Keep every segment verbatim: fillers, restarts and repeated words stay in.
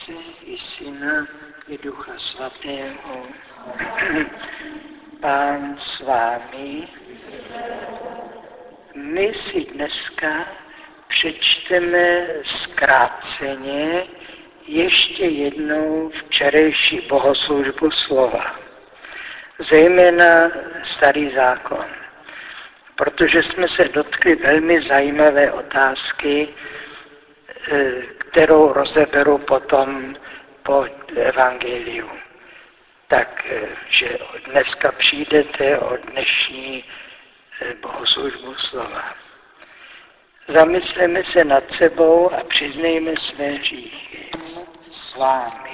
I Syna i Ducha Svatého. Pán s vámi. My si dneska přečteme zkráceně ještě jednou včerejší bohoslužbu slova. Zejména Starý zákon. Protože jsme se dotkli velmi zajímavé otázky, kterou rozeberu potom po evangeliu. Takže dneska přijdete o dnešní bohoslužbu slova. Zamysleme se nad sebou a přiznejme své hříchy. S vámi.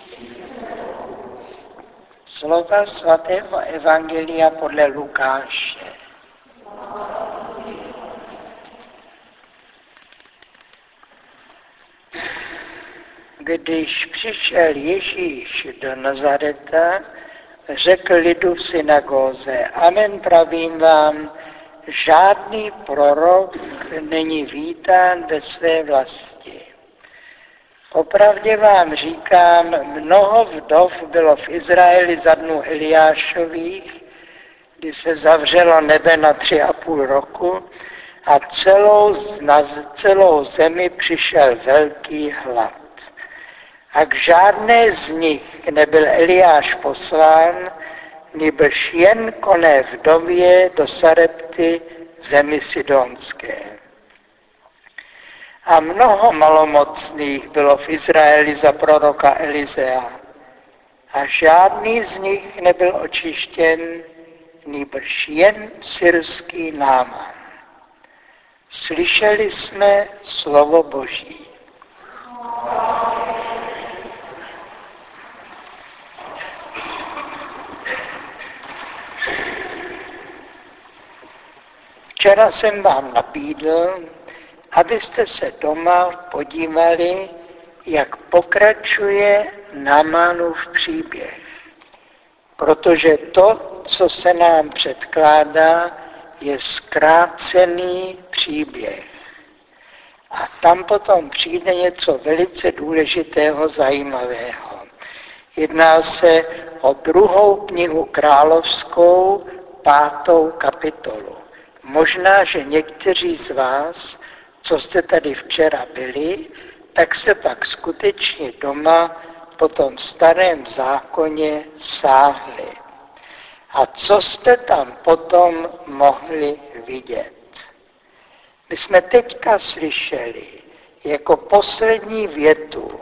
Slova svatého evangelia podle Lukáše. Když přišel Ježíš do Nazareta, řekl lidu v synagóze: Amen, pravím vám, žádný prorok není vítán ve své vlasti. Opravdě vám říkám, mnoho vdov bylo v Izraeli za dnů Eliášových, kdy se zavřelo nebe na tři a půl roku a celou, na celou zemi přišel velký hlad. A k žádné z nich nebyl Eliáš poslán, nýbrž jen k oné vdově do Sarepty v zemi Sidonské. A mnoho malomocných bylo v Izraeli za proroka Elizea. A žádný z nich nebyl očištěn, nýbrž jen syrský Náman. Slyšeli jsme slovo Boží. Včera jsem vám nabídl, abyste se doma podívali, jak pokračuje Námanův příběh. Protože to, co se nám předkládá, je zkrácený příběh. A tam potom přijde něco velice důležitého, zajímavého. Jedná se o druhou knihu královskou, pátou kapitolu. Možná, že někteří z vás, co jste tady včera byli, tak se pak skutečně doma po tom starém zákoně sáhli. A co jste tam potom mohli vidět? My jsme teďka slyšeli jako poslední větu: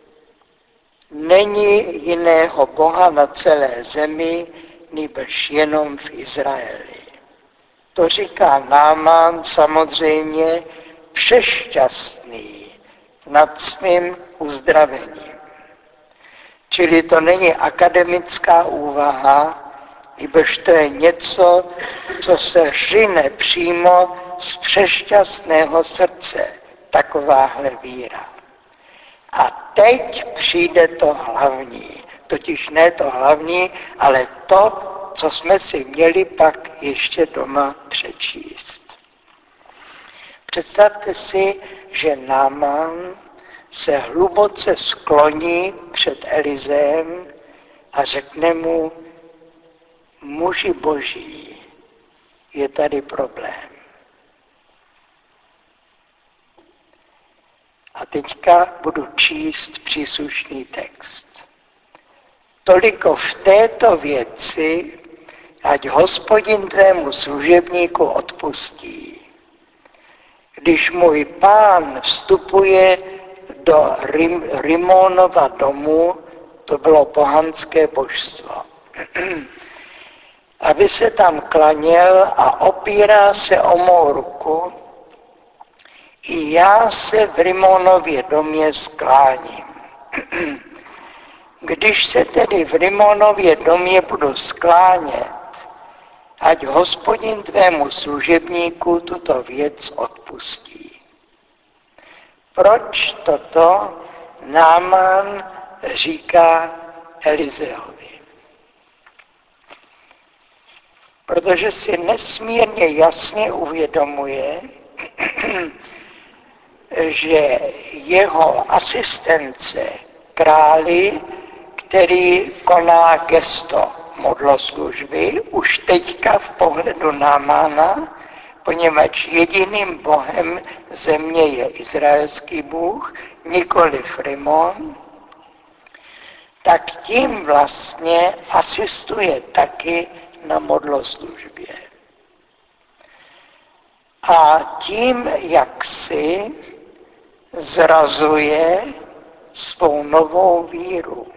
není jiného Boha na celé zemi, nýbrž jenom v Izraeli. To říká Náman samozřejmě přešťastný nad svým uzdravením. Čili to není akademická úvaha, nýbrž to je něco, co se řine přímo z přešťastného srdce, takováhle víra. A teď přijde to hlavní, totiž ne to hlavní, ale to, co jsme si měli pak ještě doma přečíst. Představte si, že Náman se hluboce skloní před Elizeem a řekne mu: muži boží, je tady problém. A teďka budu číst příslušný text. Toliko v této věci, ať Hospodin tvému služebníku odpustí. Když můj pán vstupuje do Rim, Rimonova domu, to bylo pohanské božstvo, aby se tam klaněl a opírá se o mou ruku, i já se v Rimonově domě skláním. Když se tedy v Rimonově domě budu sklánět, ať Hospodin tvému služebníku tuto věc odpustí. Proč toto Náman říká Elizeovi? Protože si nesmírně jasně uvědomuje, že jeho asistence králi, který koná gesto modloslužby, už teďka v pohledu Námána, poněvadž jediným bohem země je izraelský Bůh, nikoliv Rimon, tak tím vlastně asistuje taky na modloslužbě. A tím, jak si zrazuje svou novou víru.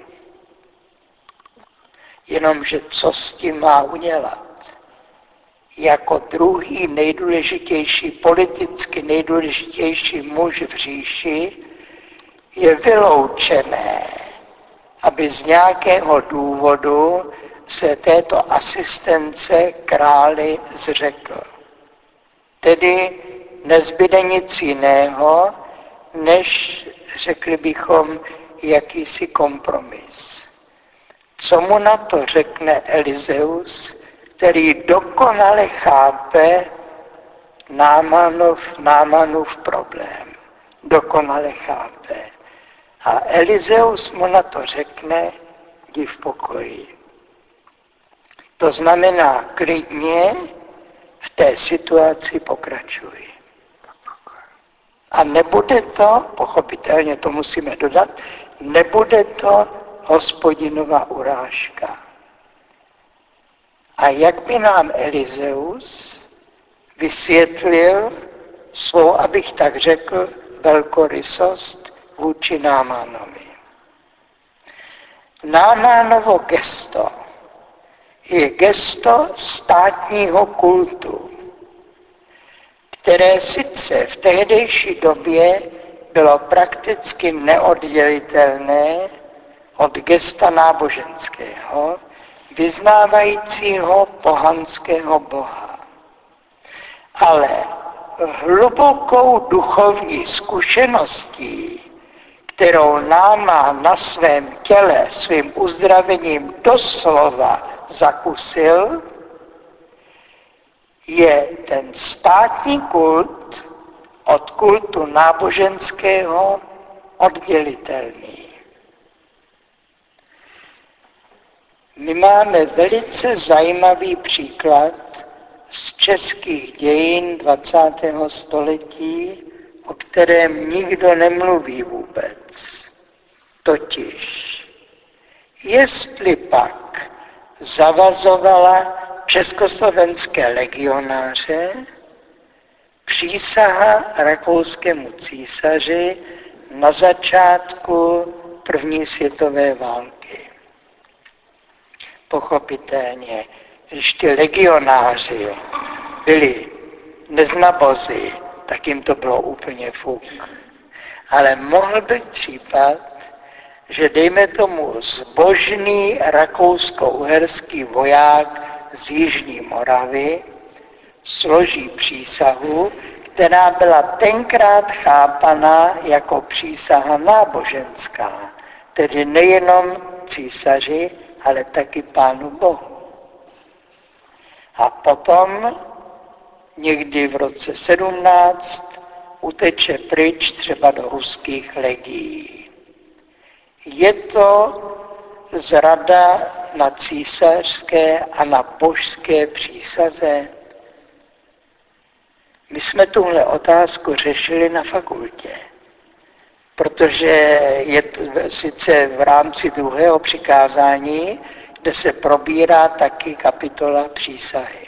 Jenomže co s tím má udělat? Jako druhý nejdůležitější, politicky nejdůležitější muž v říši je vyloučené, aby z nějakého důvodu se této asistence králi zřekl. Tedy nezbyde nic jiného, než, řekli bychom, jakýsi kompromis. Co mu na to řekne Elizeus, který dokonale chápe Námanův, Námanův problém. Dokonale chápe. A Elizeus mu na to řekne, jdi v pokoji. To znamená klidně v té situaci pokračuj. A nebude to, pochopitelně to musíme dodat, nebude to Hospodinova urážka. A jak by nám Elizeus vysvětlil svou, abych tak řekl, velkorysost vůči Námanovi. Námanovo gesto je gesto státního kultu, které sice v tehdejší době bylo prakticky neoddělitelné od gesta náboženského, vyznávajícího pohanského boha. Ale hlubokou duchovní zkušeností, kterou Náman na svém těle svým uzdravením doslova zakusil, je ten státní kult od kultu náboženského oddělitelný. My máme velice zajímavý příklad z českých dějin dvacátého století, o kterém nikdo nemluví vůbec. Totiž, jestli pak zavazovala československé legionáře přísaha rakouskému císaři na začátku první světové války. Pochopitelně, když ty legionáři byli neznabozi, tak jim to bylo úplně fuk. Ale mohl být případ, že dejme tomu zbožný rakousko-uherský voják z Jižní Moravy složí přísahu, která byla tenkrát chápaná jako přísaha náboženská, tedy nejenom císaři, ale taky Pánu Bohu. A potom někdy v roce sedmnáct uteče pryč třeba do ruských legií. Je to zrada na císařské a na božské přísaze? My jsme tuhle otázku řešili na fakultě, protože je to sice v rámci druhého přikázání, kde se probírá taky kapitola přísahy.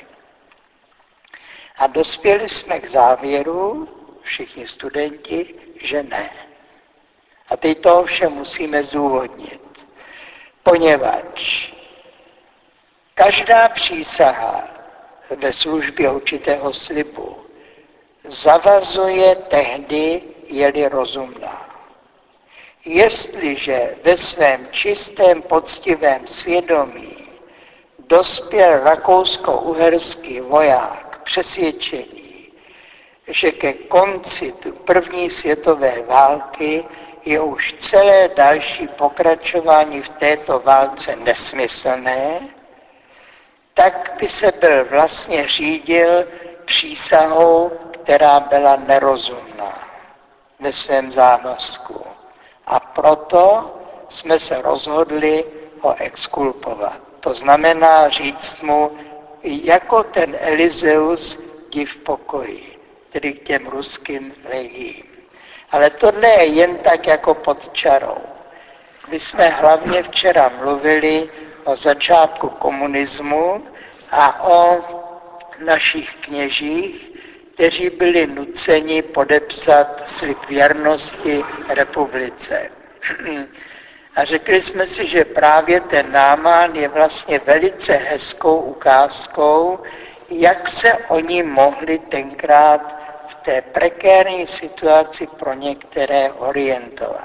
A dospěli jsme k závěru, všichni studenti, že ne. A teď to ovšem musíme zdůvodnit, poněvadž každá přísaha ve službě určitého slibu zavazuje tehdy, je-li rozumná. Jestliže ve svém čistém, poctivém svědomí dospěl rakousko-uherský voják k přesvědčení, že ke konci první světové války je už celé další pokračování v této válce nesmyslné, tak by se byl vlastně řídil přísahou, která byla nerozumná ve svém závazku. A proto jsme se rozhodli ho exkulpovat. To znamená říct mu, jako ten Elizeus, jdi v pokoji, tedy k těm ruským legiím. Ale tohle je jen tak jako pod čarou. My jsme hlavně včera mluvili o začátku komunismu a o našich kněžích, kteří byli nuceni podepsat slib věrnosti republice. A řekli jsme si, že právě ten Náman je vlastně velice hezkou ukázkou, jak se oni mohli tenkrát v té prekérní situaci pro některé orientovat.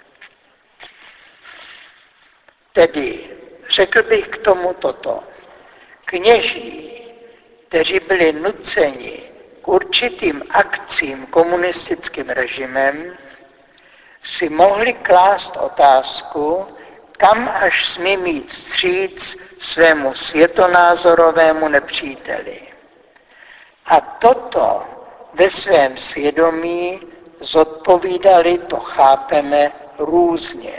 Tedy řekl bych k tomu toto. Kněží, kteří byli nuceni k určitým akcím komunistickým režimem, si mohli klást otázku, kam až smí mít vstříc svému světonázorovému nepříteli. A toto ve svém svědomí zodpovídali, to chápeme, různě.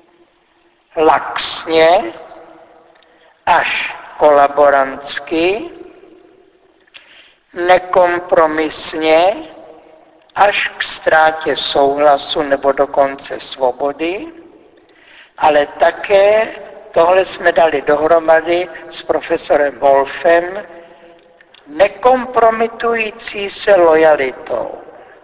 Laxně, až kolaborantsky, nekompromisně, až k ztrátě souhlasu nebo dokonce svobody, ale také, tohle jsme dali dohromady s profesorem Wolfem, nekompromitující se lojalitou,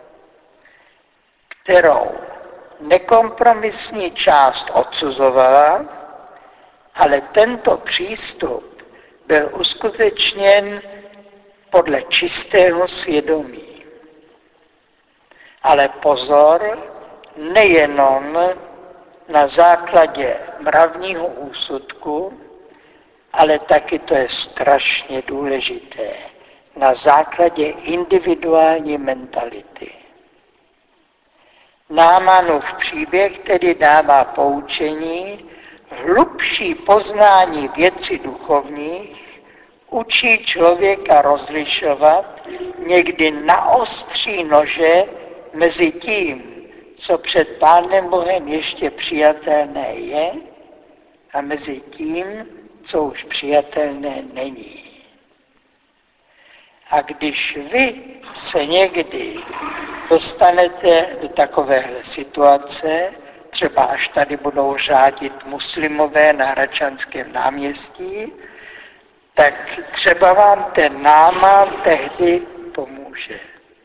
kterou nekompromisní část odsuzovala, ale tento přístup byl uskutečněn podle čistého svědomí. Ale pozor, nejenom na základě mravního úsudku, ale taky, to je strašně důležité, na základě individuální mentality. Námanův příběh tedy dává poučení, hlubší poznání věcí duchovních učí člověka rozlišovat někdy naostří nože mezi tím, co před Pánem Bohem ještě přijatelné je, a mezi tím, co už přijatelné není. A když vy se někdy dostanete do takovéhle situace, třeba až tady budou řádit muslimové na Hradčanském náměstí, tak třeba vám ten Náman tehdy pomůže.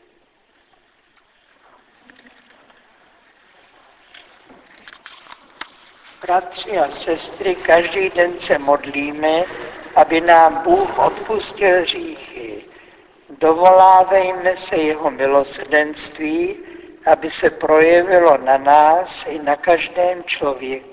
Bratři a sestry, každý den se modlíme, aby nám Bůh odpustil hříchy. Dovolávejme se jeho milosrdenství, aby se projevilo na nás i na každém člověku.